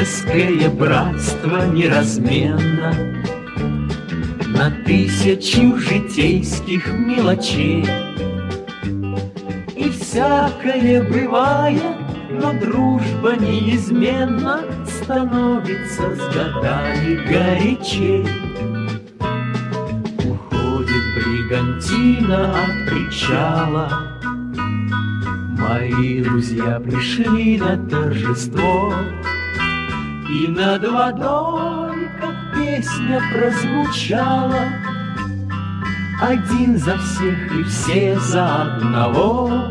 Дружеское братство неразменно на тысячу житейских мелочей. И всякое бывает, но дружба неизменно становится с годами горячей. Уходит бригантина от причала, мои друзья пришли на торжество, и над водой, как песня, прозвучала: один за всех и все за одного.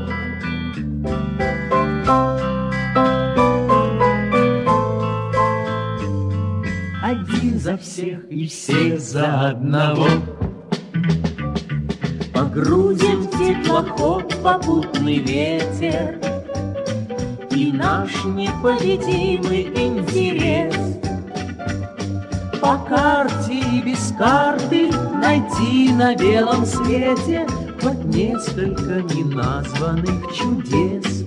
Один за всех и все за одного. Погрузим в теплоход попутный ветер и наш непобедимый интерес. По карте и без карты найти на белом свете хоть несколько неназванных чудес.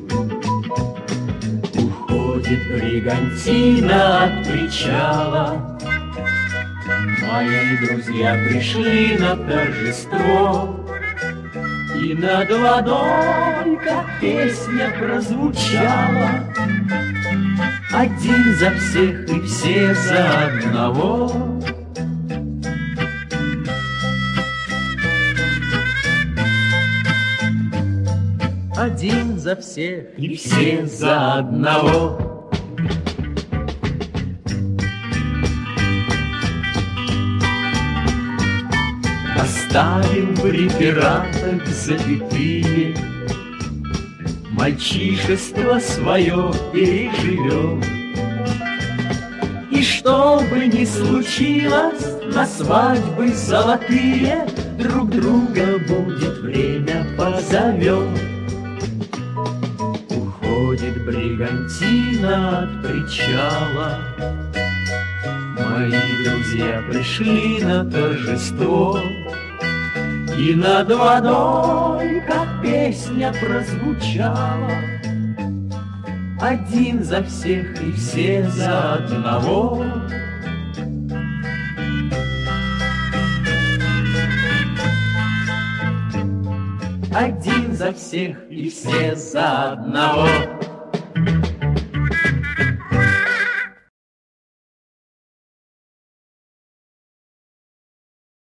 Уходит бригантина от причала, мои друзья пришли на торжество, и над водой, как песня, прозвучала: один за всех и все за одного. Один за всех и все за одного. Оставим в рефератах запятые, мальчишество свое переживем. И что бы ни случилось, на свадьбы золотые друг друга будет время позовем. Уходит бригантина от причала, мои друзья пришли на торжество, и над водой, как песня, прозвучала: один за всех и все за одного. Один за всех и все за одного.